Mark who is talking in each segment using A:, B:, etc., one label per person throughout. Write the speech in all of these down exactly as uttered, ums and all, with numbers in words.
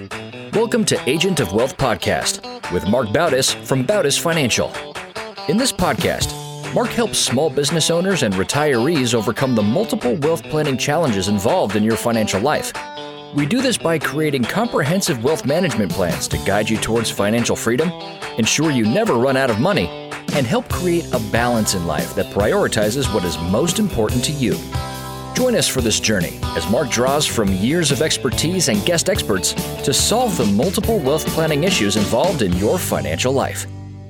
A: Welcome to Agent of Wealth Podcast with Mark Bautis from Bautis Financial. In this podcast, Mark helps small business owners and retirees overcome the multiple wealth planning challenges involved in your financial life. We do this by creating comprehensive wealth management plans to guide you towards financial freedom, ensure you never run out of money, and help create a balance in life that prioritizes what is most important to you. Join us for this journey as Mark draws from years of expertise and guest experts to solve the multiple wealth planning issues involved in your financial life.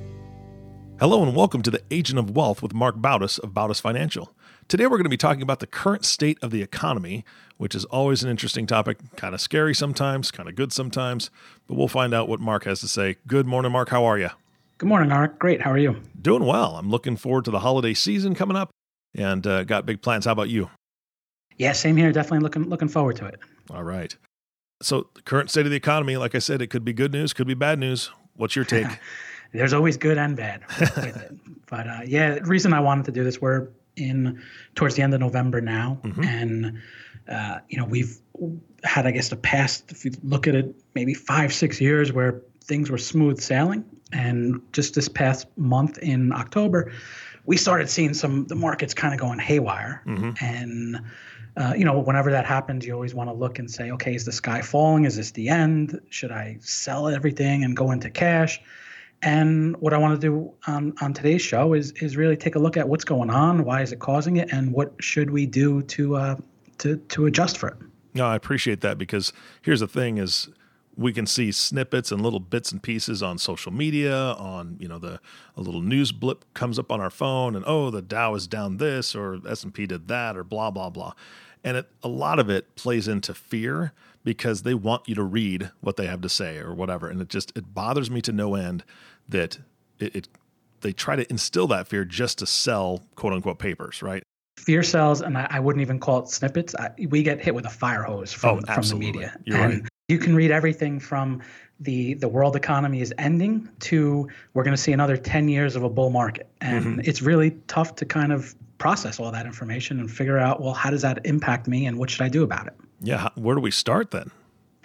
B: Hello and welcome to the Agent of Wealth with Mark Bautis of Bautis Financial. Today we're going to be talking about the current state of the economy, which is always an interesting topic, kind of scary sometimes, kind of good sometimes, but we'll find out what Mark has to say. Good morning, Mark. How are you?
C: Good morning, Mark. Great. How are you?
B: Doing well. I'm looking forward to the holiday season coming up and uh, got big plans. How about you?
C: Yeah, same here. Definitely looking looking forward to it.
B: All right. So the current state of the economy, like I said, it could be good news, could be bad news. What's your take?
C: There's always good and bad with it. But uh, yeah, the reason I wanted to do this, we're in towards the end of November now. Mm-hmm. And, uh, you know, we've had, I guess, the past, if you look at it, maybe five, six years where things were smooth sailing. And just this past month in October, we started seeing some the markets kind of going haywire. Mm-hmm. And Uh, you know, whenever that happens, you always want to look and say, okay, is the sky falling? Is this the end? Should I sell everything and go into cash? And what I want to do on, on today's show is is really take a look at what's going on, why is it causing it, and what should we do to uh, to to adjust for it.
B: No, I appreciate that because here's the thing is we can see snippets and little bits and pieces on social media, on, you know, the a little news blip comes up on our phone and, oh, the Dow is down this or S and P did that or blah, blah, blah. And it, a lot of it plays into fear because they want you to read what they have to say or whatever. And it just, it bothers me to no end that it, it they try to instill that fear just to sell quote unquote papers, right?
C: Fear sells, and I, I wouldn't even call it snippets. I, we get hit with a fire hose from,
B: oh,
C: from the media.
B: You're
C: and
B: right.
C: You can read everything from the the world economy is ending to we're going to see another ten years of a bull market. And mm-hmm. It's really tough to kind of process all that information and figure out, well, how does that impact me and what should I do about it?
B: Yeah. Where do we start then?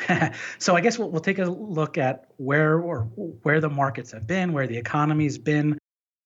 C: So I guess we'll, we'll take a look at where or where the markets have been, where the economy's been,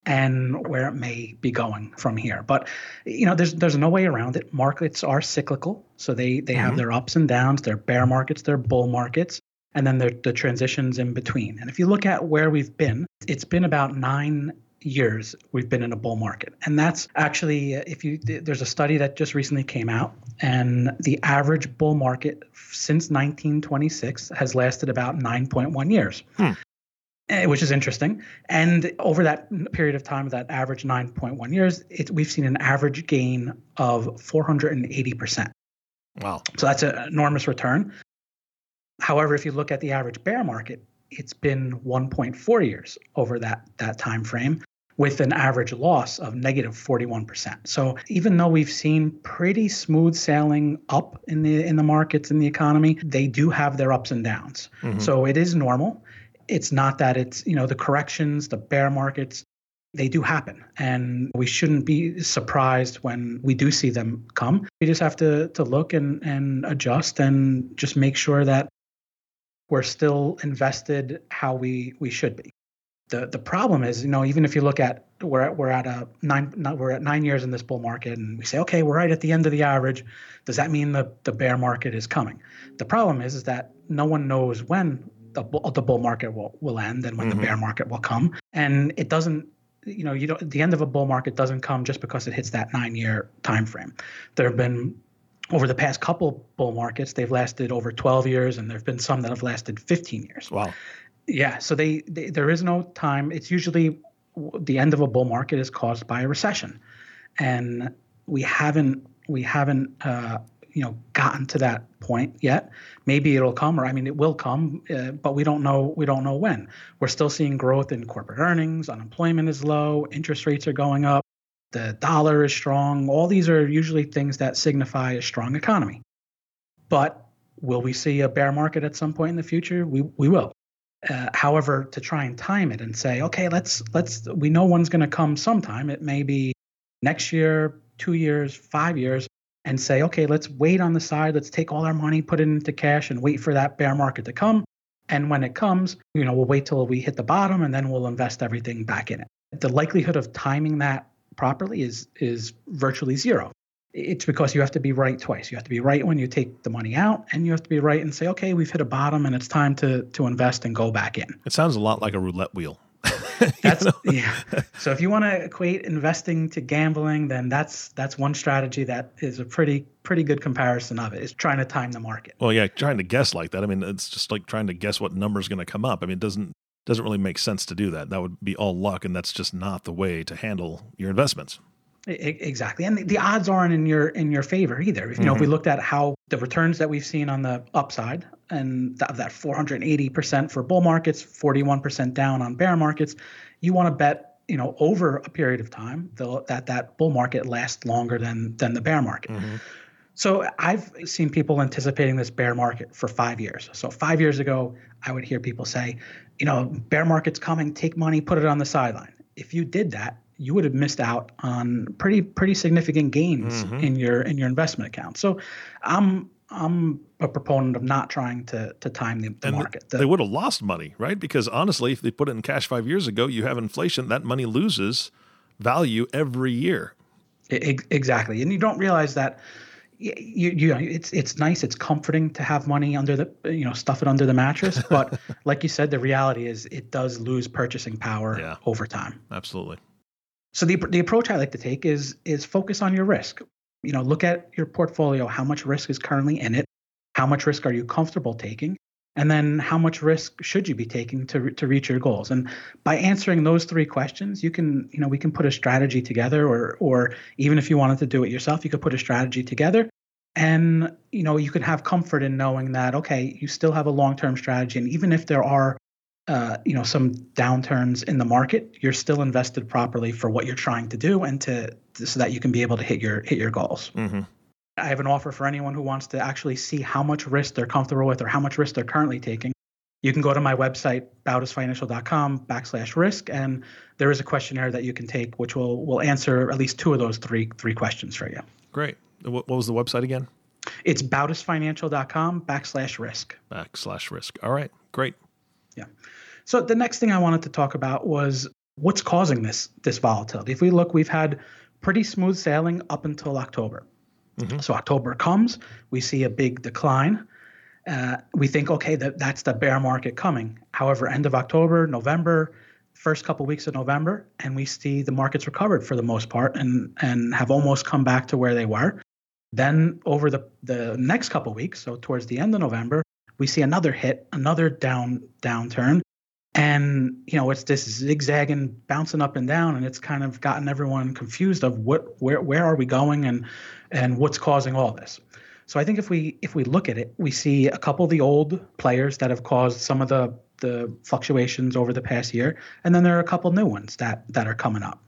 C: and where it may be going from here. But, you know, there's there's no way around it. Markets are cyclical. So they, they mm-hmm. have their ups and downs, their bear markets, their bull markets, and then the the transitions in between. And if you look at where we've been, it's been about nine years we've been in a bull market. And that's actually, if you there's a study that just recently came out, and the average bull market since nineteen twenty-six has lasted about nine point one years. Hmm. Which is interesting. And over that period of time, that average nine point one years, it, we've seen an average gain of four hundred eighty percent.
B: Wow.
C: So that's an enormous return. However, if you look at the average bear market, it's been one point four years over that, that time frame with an average loss of negative forty-one percent. So even though we've seen pretty smooth sailing up in the in the markets, in the economy, they do have their ups and downs. Mm-hmm. So it is normal. It's not that it's, you know, the corrections, the bear markets, they do happen. And we shouldn't be surprised when we do see them come. We just have to to look and, and adjust and just make sure that we're still invested how we, we should be. The the problem is, you know, even if you look at we're at, we're at a nine we're at nine years in this bull market and we say, okay, we're right at the end of the average. Does that mean the, the bear market is coming? The problem is, is that no one knows when the bull, the bull market will, will end and when mm-hmm. the bear market will come. And it doesn't, you know, you don't, the end of a bull market doesn't come just because it hits that nine year time frame. There have been, over the past couple bull markets, they've lasted over twelve years, and there have been some that have lasted fifteen years.
B: Wow.
C: Yeah. So they, they there is no time. It's usually the end of a bull market is caused by a recession. And we haven't, we haven't, uh, you know, gotten to that point yet. Maybe it'll come, or I mean, it will come, uh, but we don't know. We don't know when. We're still seeing growth in corporate earnings. Unemployment is low. Interest rates are going up. The dollar is strong. All these are usually things that signify a strong economy. But will we see a bear market at some point in the future? We we will. Uh, however, to try and time it and say, okay, let's let's we know one's going to come sometime. It may be next year, two years, five years. and say, okay, let's wait on the side. Let's take all our money, put it into cash, and wait for that bear market to come. And when it comes, you know, we'll wait till we hit the bottom, and then we'll invest everything back in it. The likelihood of timing that properly is is virtually zero. It's because you have to be right twice. You have to be right when you take the money out, and you have to be right and say, okay, we've hit a bottom and it's time to to invest and go back in.
B: It sounds a lot like a roulette wheel.
C: That's yeah. So if you want to equate investing to gambling, then that's that's one strategy that is a pretty pretty good comparison of it, is trying to time the market.
B: Well, yeah, trying to guess like that. I mean, it's just like trying to guess what number is going to come up. I mean, it doesn't doesn't really make sense to do that. That would be all luck, and that's just not the way to handle your investments.
C: Exactly. And the odds aren't in your in your favor either. If, you know, mm-hmm. if we looked at how the returns that we've seen on the upside, and that, that four hundred eighty percent for bull markets, forty-one percent down on bear markets, you want to bet, you know, over a period of time the, that that bull market lasts longer than than the bear market. Mm-hmm. So I've seen people anticipating this bear market for five years. So five years ago, I would hear people say, you know, bear market's coming, take money, put it on the sideline. If you did that, you would have missed out on pretty pretty significant gains mm-hmm. in your in your investment account. So I'm I'm a proponent of not trying to to time the, the
B: and
C: market. The,
B: they would have lost money, right? Because honestly, if they put it in cash five years ago, you have inflation, that money loses value every year.
C: It, exactly. And you don't realize that you, you it's it's nice, it's comforting to have money under the, you know, stuff it under the mattress, but like you said, the reality is it does lose purchasing power yeah. over time.
B: Absolutely.
C: So the the approach I like to take is is focus on your risk. You know, look at your portfolio, how much risk is currently in it, how much risk are you comfortable taking, and then how much risk should you be taking to to reach your goals. And by answering those three questions, you can, you know, we can put a strategy together, or or even if you wanted to do it yourself, you could put a strategy together, and you know, you can have comfort in knowing that, okay, you still have a long-term strategy, and even if there are Uh, you know, some downturns in the market, you're still invested properly for what you're trying to do, and to, to so that you can be able to hit your hit your goals. Mm-hmm. I have an offer for anyone who wants to actually see how much risk they're comfortable with, or how much risk they're currently taking. You can go to my website, bautisfinancial.com backslash risk, and there is a questionnaire that you can take, which will will answer at least two of those three three questions for you.
B: Great. What, what was the website again?
C: It's bautisfinancial.com backslash risk.
B: Backslash risk. All right. Great.
C: Yeah. So the next thing I wanted to talk about was what's causing this this volatility. If we look, we've had pretty smooth sailing up until October. Mm-hmm. So October comes, we see a big decline. Uh, we think, okay, that that's the bear market coming. However, end of October, November, first couple weeks of November, and we see the markets recovered for the most part, and and have almost come back to where they were. Then over the the next couple weeks, so towards the end of November, we see another hit, another down downturn. And, you know, it's this zigzagging, bouncing up and down, and it's kind of gotten everyone confused of what, where, where are we going, and, and what's causing all this. So I think if we, if we look at it, we see a couple of the old players that have caused some of the, the fluctuations over the past year, and then there are a couple new ones that, that are coming up.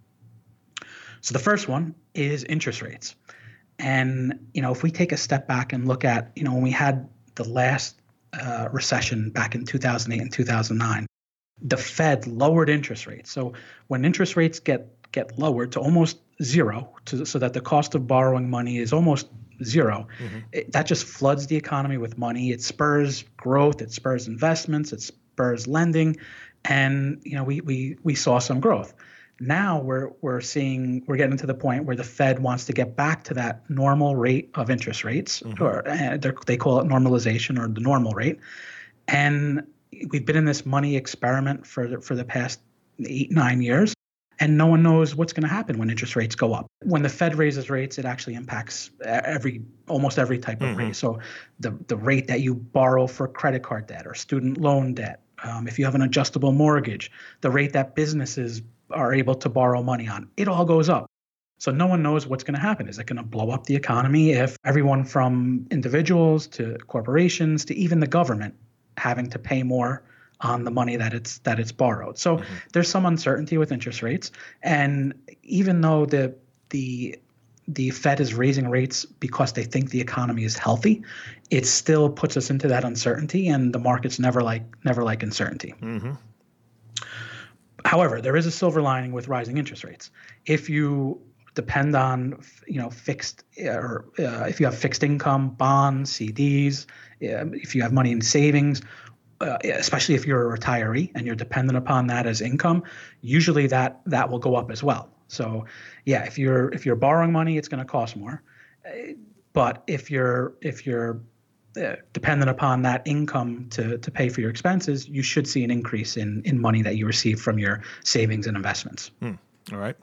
C: So the first one is interest rates. And, you know, if we take a step back and look at, you know, when we had the last Uh, recession back in two thousand eight and two thousand nine, the Fed lowered interest rates. So when interest rates get get lowered to almost zero, to, so that the cost of borrowing money is almost zero, mm-hmm. it, that just floods the economy with money. It spurs growth, it spurs investments, it spurs lending, and you know we we we saw some growth. Now we're we're seeing we're getting to the point where the Fed wants to get back to that normal rate of interest rates, mm-hmm. or uh, they call it normalization, or the normal rate. And we've been in this money experiment for for the past eight nine years, and no one knows what's going to happen when interest rates go up. When the Fed raises rates, it actually impacts every almost every type of mm-hmm. rate. So the the rate that you borrow for credit card debt or student loan debt, um, if you have an adjustable mortgage, the rate that businesses are able to borrow money on, it all goes up. So no one knows what's going to happen. Is it going to blow up the economy if everyone from individuals to corporations to even the government having to pay more on the money that it's that it's borrowed? So mm-hmm. there's some uncertainty with interest rates. And even though the the the Fed is raising rates because they think the economy is healthy, it still puts us into that uncertainty, and the markets never like never like uncertainty. Mm-hmm. However, there is a silver lining with rising interest rates. If you depend on, you know, fixed or uh, if you have fixed income, bonds, C Ds, uh, if you have money in savings, uh, especially if you're a retiree and you're dependent upon that as income, usually that that will go up as well. So, yeah, if you're if you're borrowing money, it's going to cost more. But if you're if you're uh, dependent upon that income to to pay for your expenses, you should see an increase in in money that you receive from your savings and investments.
B: Hmm. All right.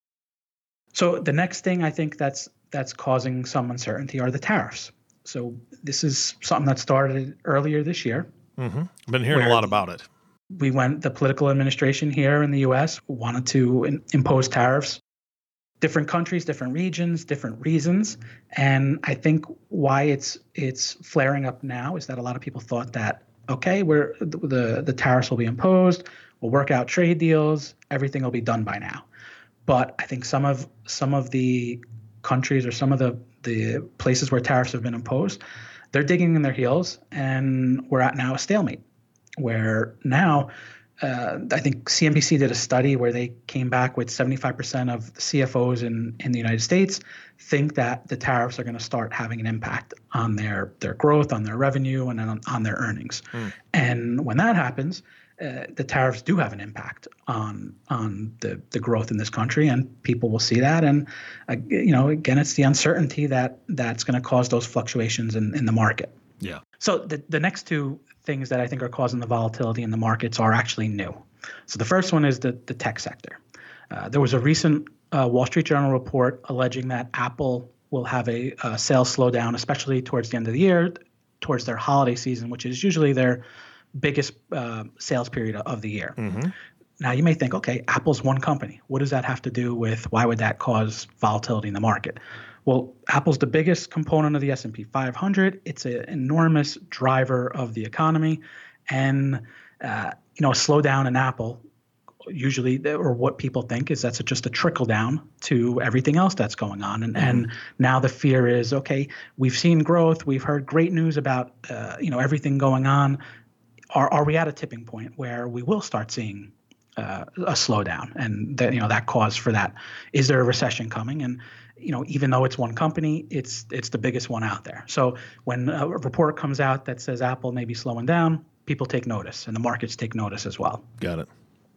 C: So the next thing I think that's that's causing some uncertainty are the tariffs. So this is something that started earlier this year.
B: Mm-hmm. I've been hearing a lot about it.
C: We went, the political administration here in the U S wanted to in, impose tariffs. Different countries, different regions, different reasons. And I think why it's it's flaring up now is that a lot of people thought that, okay, we're the, the tariffs will be imposed, we'll work out trade deals, everything will be done by now. But I think some of some of the countries or some of the, the places where tariffs have been imposed, they're digging in their heels, and we're at now a stalemate, where now uh, I think C N B C did a study where they came back with seventy-five percent of the C F Os in, in the United States think that the tariffs are going to start having an impact on their, their growth, on their revenue, and on, on their earnings. Mm. And when that happens, Uh, the tariffs do have an impact on on the, the growth in this country, and people will see that. And uh, you know, again, it's the uncertainty that that's going to cause those fluctuations in, in the market.
B: Yeah.
C: So the the next two things that I think are causing the volatility in the markets are actually new. So the first one is the the tech sector. Uh, there was a recent uh, Wall Street Journal report alleging that Apple will have a, a sales slowdown, especially towards the end of the year, towards their holiday season, which is usually their biggest uh, sales period of the year. Mm-hmm. Now you may think, okay, Apple's one company. What does that have to do with, why would that cause volatility in the market? Well, Apple's the biggest component of the S and P five hundred. It's an enormous driver of the economy. And, uh, you know, a slowdown in Apple, usually, or what people think is that's a, just a trickle down to everything else that's going on. And, mm-hmm. and now the fear is, okay, we've seen growth. We've heard great news about, uh, you know, everything going on. Are, are we at a tipping point where we will start seeing uh, a slowdown, and that, you know, that cause for that? Is there a recession coming? And, you know, even though it's one company, it's it's the biggest one out there. So when a report comes out that says Apple may be slowing down, people take notice, and the markets take notice as well.
B: Got it.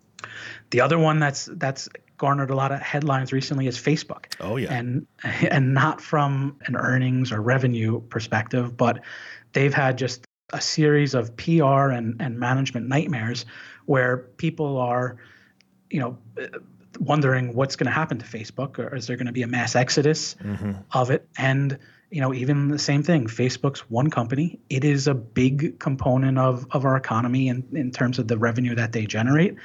C: The other one that's that's garnered a lot of headlines recently is Facebook.
B: Oh yeah.
C: And and not from an earnings or revenue perspective, but they've had just a series of P R and, and management nightmares where people are, you know, wondering what's going to happen to Facebook, or is there going to be a mass exodus mm-hmm. of it? And, you know, even the same thing, Facebook's one company. It is a big component of, of our economy in, in terms of the revenue that they generate.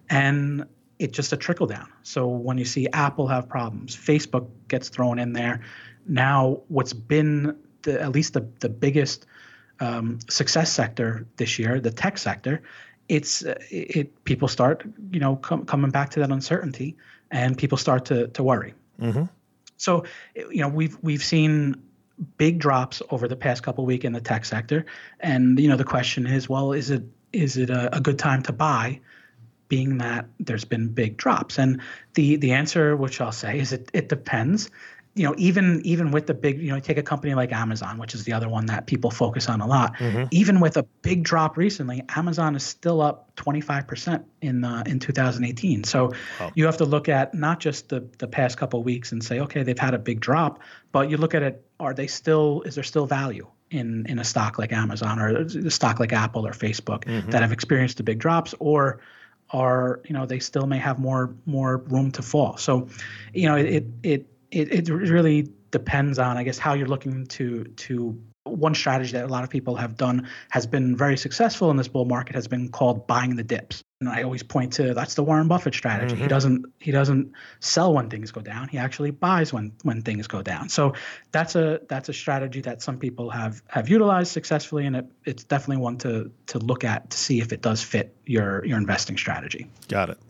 C: And it's just a trickle down. So when you see Apple have problems, Facebook gets thrown in there. Now, what's been the, at least the, the biggest Um, success sector this year, the tech sector, it's uh, it people start, you know, com- coming back to that uncertainty, and people start to to worry. Mm-hmm. So, you know, we've we've seen big drops over the past couple of weeks in the tech sector, and you know, the question is, well, is it is it a, a good time to buy, being that there's been big drops? And the the answer, which I'll say, is it it depends. You know, even even with the big, you know, take a company like Amazon, which is the other one that people focus on a lot. Mm-hmm. Even with a big drop recently, Amazon is still up twenty-five percent in uh, in two thousand eighteen. So wow. You have to look at not just the the past couple of weeks and say, okay, they've had a big drop, but you look at it, are they still, is there still value in in a stock like Amazon or a stock like Apple or Facebook mm-hmm. that have experienced the big drops, or are, you know, they still may have more more room to fall? So, you know, it it It, it really depends on, I guess, how you're looking to to. One strategy that a lot of people have done has been very successful in this bull market has been called buying the dips. And I always point to, that's the Warren Buffett strategy. Mm-hmm. He doesn't he doesn't sell when things go down. He actually buys when when things go down. So that's a that's a strategy that some people have have utilized successfully, and it, it's definitely one to to look at to see if it does fit your your investing strategy.
B: Got it.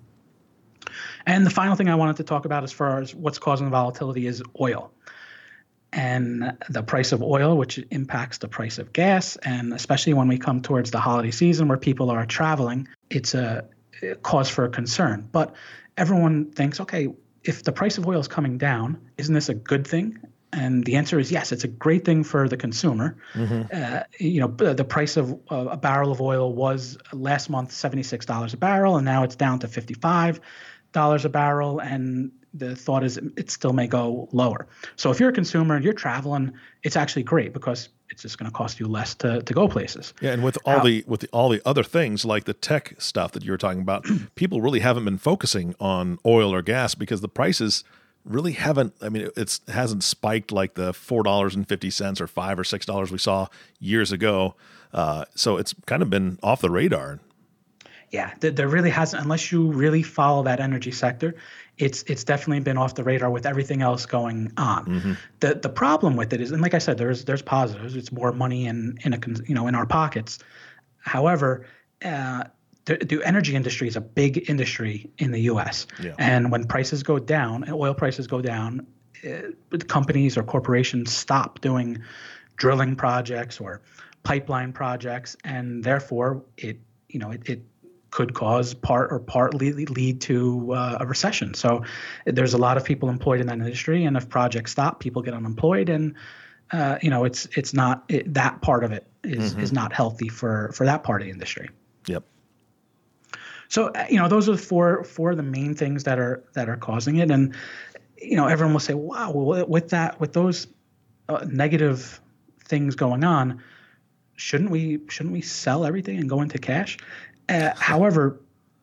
C: And the final thing I wanted to talk about as far as what's causing the volatility is oil. And the price of oil, which impacts the price of gas, and especially when we come towards the holiday season where people are traveling, it's a cause for concern. But everyone thinks, okay, if the price of oil is coming down, isn't this a good thing? And the answer is yes. It's a great thing for the consumer. Mm-hmm. Uh, you know, the price of uh, a barrel of oil was last month seventy-six dollars a barrel, and now it's down to fifty-five dollars a barrel. And the thought is it still may go lower. So if you're a consumer and you're traveling, it's actually great because it's just going to cost you less to, to go places.
B: Yeah, and with all How, the with the, all the other things like the tech stuff that you were talking about, people really haven't been focusing on oil or gas because the prices really haven't. I mean, it's it hasn't spiked like the four dollars and fifty cents or five or six dollars we saw years ago. Uh, so it's kind of been off the radar.
C: Yeah, there really hasn't, unless you really follow that energy sector. It's it's definitely been off the radar with everything else going on. Mm-hmm. The the problem with it is, and like I said, there's there's positives. It's more money in in a you know in our pockets. However, uh, the, the energy industry is a big industry in the U S. Yeah. And when prices go down, oil prices go down, uh, companies or corporations stop doing drilling projects or pipeline projects, and therefore it you know it. it could cause part or partly lead to uh, a recession. So there's a lot of people employed in that industry, and if projects stop, people get unemployed, and uh, you know it's it's not it, that part of it is mm-hmm. is not healthy for for that part of the industry.
B: Yep.
C: So you know those are four four of the main things that are that are causing it, and you know everyone will say, wow, well, with that with those uh, negative things going on, shouldn't we shouldn't we sell everything and go into cash? Uh, however,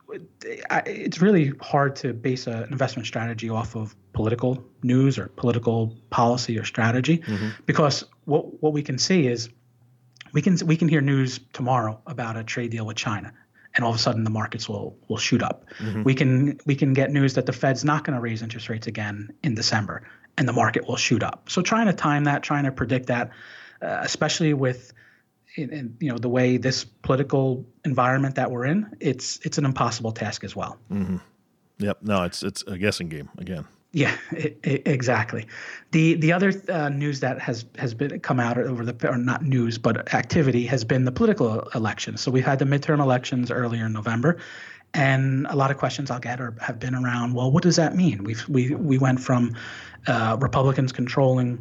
C: it's really hard to base a, an investment strategy off of political news or political policy or strategy, mm-hmm. because what what we can see is we can we can hear news tomorrow about a trade deal with China, and all of a sudden the markets will will shoot up. Mm-hmm. We can we can get news that the Fed's not going to raise interest rates again in December, and the market will shoot up. So trying to time that, trying to predict that, uh, especially with In, in, you know the way this political environment that we're in, it's it's an impossible task as well.
B: Mm-hmm. Yep. No, it's it's a guessing game again.
C: Yeah, it, it, exactly. The the other uh, news that has has been come out over the or not news but activity has been the political elections. So we've had the midterm elections earlier in November, and a lot of questions I'll get are, have been around. Well, what does that mean? We've we we went from uh, Republicans controlling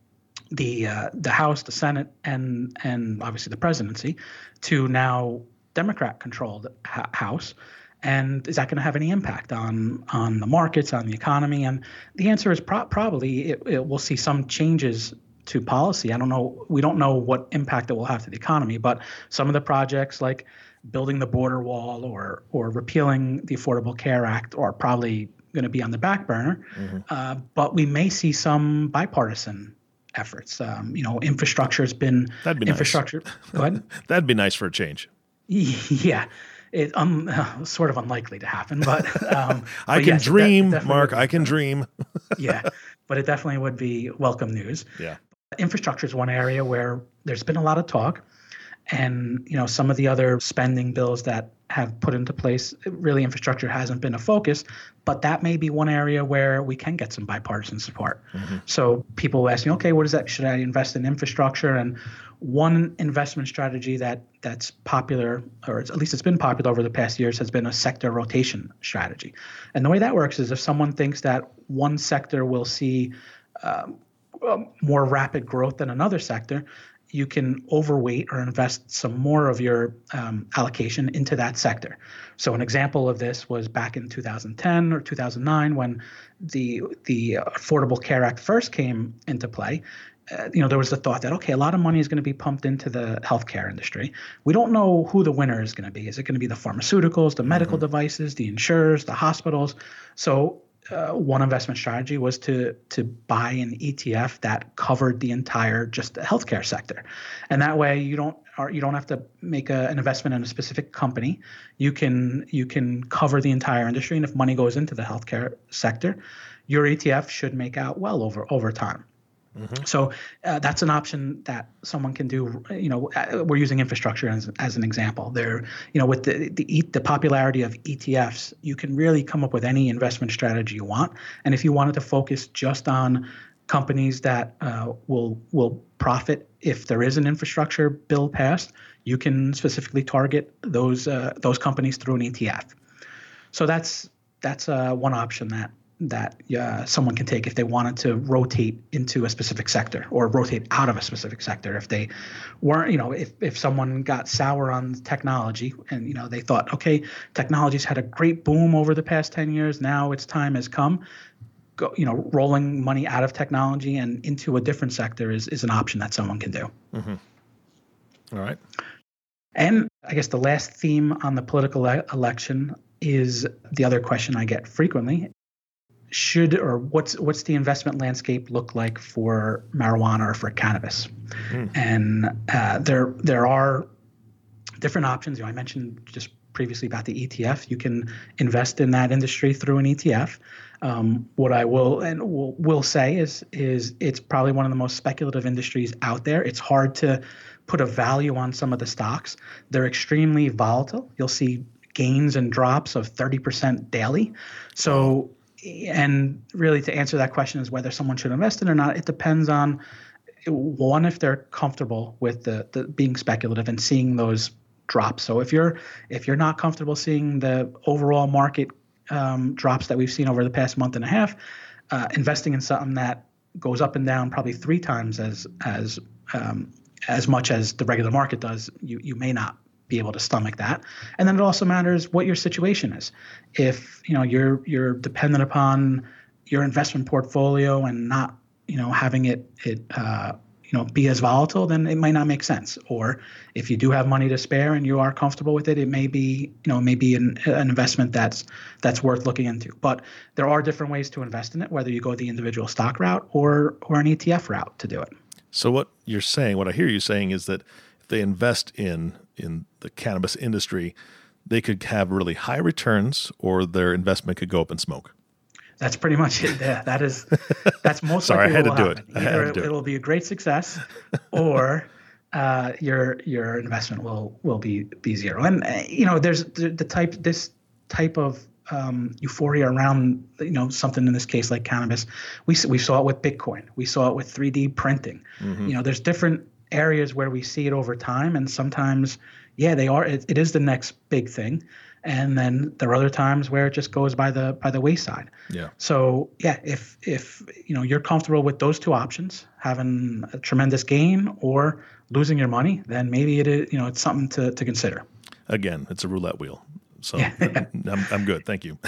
C: the uh, the House, the Senate, and and obviously the presidency, to now Democrat-controlled ha- House, and is that going to have any impact on on the markets, on the economy? And the answer is pro- probably it, it will see some changes to policy. I don't know. We don't know what impact it will have to the economy, but some of the projects like building the border wall or or repealing the Affordable Care Act are probably going to be on the back burner. Mm-hmm. Uh, but we may see some bipartisan efforts. Um, you know, infrastructure has been
B: That'd be
C: infrastructure.
B: Nice.
C: Go ahead.
B: That'd be nice for a change.
C: Yeah, it's um, uh, sort of unlikely to happen, but um,
B: I
C: but
B: can
C: yes,
B: dream,
C: de-
B: Mark. I can dream.
C: Yeah, but it definitely would be welcome news.
B: Yeah,
C: infrastructure is one area where there's been a lot of talk, and you know, some of the other spending bills that have put into place, really infrastructure hasn't been a focus, but that may be one area where we can get some bipartisan support. Mm-hmm. So people asking, okay, what is that? Should I invest in infrastructure? And one investment strategy that that's popular, or at least it's been popular over the past years, has been a sector rotation strategy. And the way that works is if someone thinks that one sector will see um, more rapid growth than another sector, you can overweight or invest some more of your um, allocation into that sector. So an example of this was back in two thousand ten or two thousand nine when the the Affordable Care Act first came into play. Uh, you know, there was the thought that, okay, a lot of money is going to be pumped into the healthcare industry. We don't know who the winner is going to be. Is it going to be the pharmaceuticals, the medical mm-hmm. devices, the insurers, the hospitals? So Uh, one investment strategy was to to buy an E T F that covered the entire just the healthcare sector, and that way you don't are, you don't have to make a, an investment in a specific company. You can you can cover the entire industry, and if money goes into the healthcare sector, your E T F should make out well over over time. Mm-hmm. So uh, that's an option that someone can do. You know, we're using infrastructure as, as an example. There, you know, with the the, the popularity of E T Fs, you can really come up with any investment strategy you want. And if you wanted to focus just on companies that uh, will will profit if there is an infrastructure bill passed, you can specifically target those uh, those companies through an E T F. So that's that's uh, one option that that uh, someone can take if they wanted to rotate into a specific sector or rotate out of a specific sector. If they weren't, you know, if, if someone got sour on technology and, you know, they thought, okay, technology's had a great boom over the past ten years. Now its time has come. Go, you know, rolling money out of technology and into a different sector is, is an option that someone can do.
B: Mm-hmm. All right.
C: And I guess the last theme on the political e- election is the other question I get frequently. Should or what's what's the investment landscape look like for marijuana or for cannabis? Mm. And uh, there there are different options. You know, I mentioned just previously about the E T F. You can invest in that industry through an E T F. Um, what I will and will, will say is is it's probably one of the most speculative industries out there. It's hard to put a value on some of the stocks. They're extremely volatile. You'll see gains and drops of thirty percent daily. So, and really to answer that question is whether someone should invest in it or not, it depends on, one, if they're comfortable with the, the being speculative and seeing those drops. So if you're if you're not comfortable seeing the overall market um, drops that we've seen over the past month and a half, uh, investing in something that goes up and down probably three times as as um, as much as the regular market does, you you may not be able to stomach that. And then it also matters what your situation is. If you know you're you're dependent upon your investment portfolio and not you know having it it uh, you know be as volatile, then it might not make sense. Or if you do have money to spare and you are comfortable with it, it may be you know maybe an, an investment that's that's worth looking into. But there are different ways to invest in it, whether you go the individual stock route or or an E T F route to do it.
B: So what you're saying, what I hear you saying is that if they invest in in the cannabis industry, they could have really high returns or their investment could go up in smoke.
C: That's pretty much it. Yeah, that is, that's most
B: Sorry,
C: likely
B: I had
C: what
B: to
C: will
B: do
C: happen.
B: it. I
C: Either
B: had to do
C: it,
B: it.
C: It'll be a great success or uh, your your investment will will be be zero. And uh, you know, there's the, the type this type of um, euphoria around you know something in this case like cannabis. We we saw it with Bitcoin. We saw it with three D printing. Mm-hmm. You know, there's different areas where we see it over time, and sometimes, yeah, they are. It, it is the next big thing, and then there are other times where it just goes by the by the wayside.
B: Yeah.
C: So yeah, if if you know you're comfortable with those two options, having a tremendous gain or losing your money, then maybe it is you know it's something to to consider.
B: Again, it's a roulette wheel. So
C: yeah.
B: I'm I'm good. Thank you.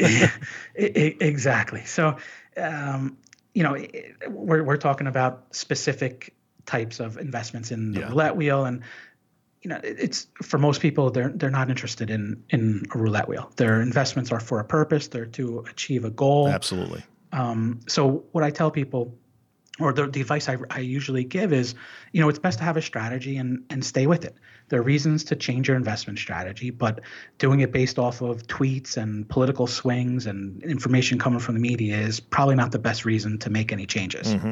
C: Exactly. So um, you know we're we're talking about specific types of investments in the yeah. roulette wheel, and you know it's for most people they're they're not interested in in a roulette wheel. Their investments are for a purpose. They're to achieve a goal.
B: Absolutely.
C: Um, so what I tell people, or the, the advice I, I usually give is, you know, it's best to have a strategy and and stay with it. There are reasons to change your investment strategy, but doing it based off of tweets and political swings and information coming from the media is probably not the best reason to make any changes. Mm-hmm.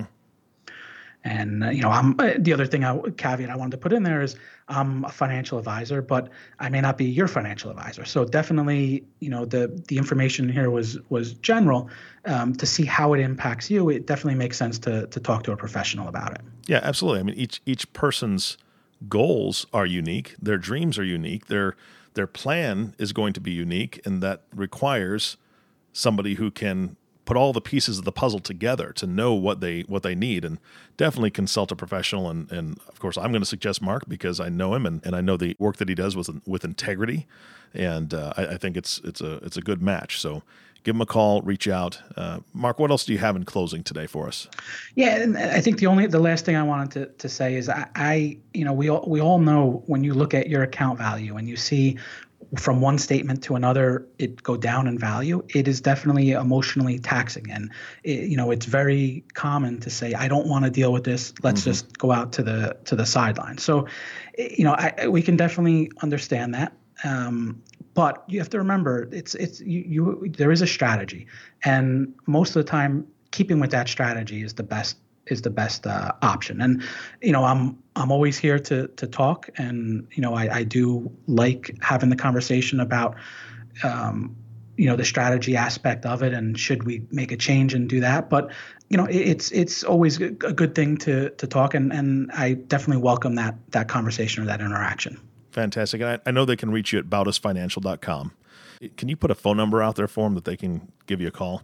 C: And, uh, you know, I'm uh, the other thing I caveat I wanted to put in there is I'm a financial advisor, but I may not be your financial advisor. So definitely, you know, the the information here was was general. Um, to see how it impacts you, it definitely makes sense to to talk to a professional about it.
B: Yeah, absolutely. I mean, each each person's goals are unique. Their dreams are unique. Their their plan is going to be unique, and that requires somebody who can put all the pieces of the puzzle together to know what they what they need, and definitely consult a professional. And, and of course, I'm going to suggest Mark because I know him and, and I know the work that he does with with integrity, and uh, I, I think it's it's a it's a good match. So give him a call, reach out. Uh, Mark, what else do you have in closing today for us?
C: Yeah, and I think the only the last thing I wanted to, to say is I, I you know we all we all know when you look at your account value and you see from one statement to another it go down in value, it is definitely emotionally taxing. And it, you know it's very common to say, I don't want to deal with this, let's mm-hmm. just go out to the to the sideline. So you know I, we can definitely understand that, um, but you have to remember it's it's you, you there is a strategy, and most of the time keeping with that strategy is the best is the best uh, option. And, you know, I'm, I'm always here to, to talk. And, you know, I, I do like having the conversation about, um, you know, the strategy aspect of it. And should we make a change and do that? But, you know, it, it's, it's always a good thing to, to talk. And, and I definitely welcome that, that conversation or that interaction.
B: Fantastic. And I, I know they can reach you at bautis financial dot com. Can you put a phone number out there for them that they can give you a call?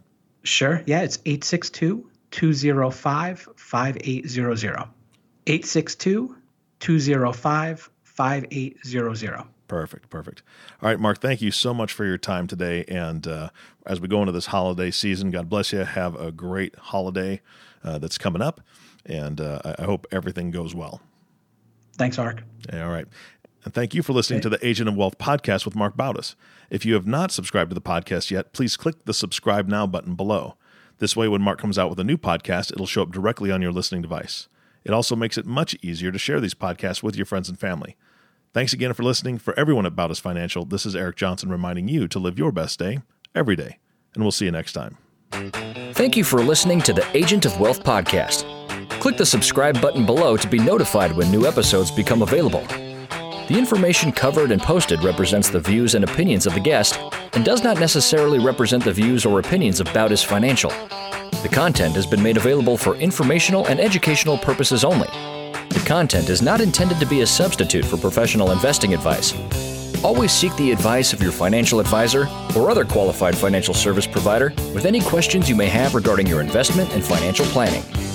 C: Sure. Yeah, it's eight six two, two zero five, five eight zero zero. eight six two, two zero five, five eight zero zero.
B: Perfect, perfect. All right, Mark, thank you so much for your time today. And uh, as we go into this holiday season, God bless you. Have a great holiday uh, that's coming up. And uh, I hope everything goes well.
C: Thanks, Ark.
B: All right. And thank you for listening okay. to the Agent of Wealth podcast with Mark Bautis. If you have not subscribed to the podcast yet, please click the subscribe now button below. This way, when Mark comes out with a new podcast, it'll show up directly on your listening device. It also makes it much easier to share these podcasts with your friends and family. Thanks again for listening. For everyone at Bautis Financial, this is Eric Johnson reminding you to live your best day every day. And we'll see you next time.
A: Thank you for listening to the Agent of Wealth podcast. Click the subscribe button below to be notified when new episodes become available. The information covered and posted represents the views and opinions of the guest and does not necessarily represent the views or opinions of Bautis Financial. The content has been made available for informational and educational purposes only. The content is not intended to be a substitute for professional investing advice. Always seek the advice of your financial advisor or other qualified financial service provider with any questions you may have regarding your investment and financial planning.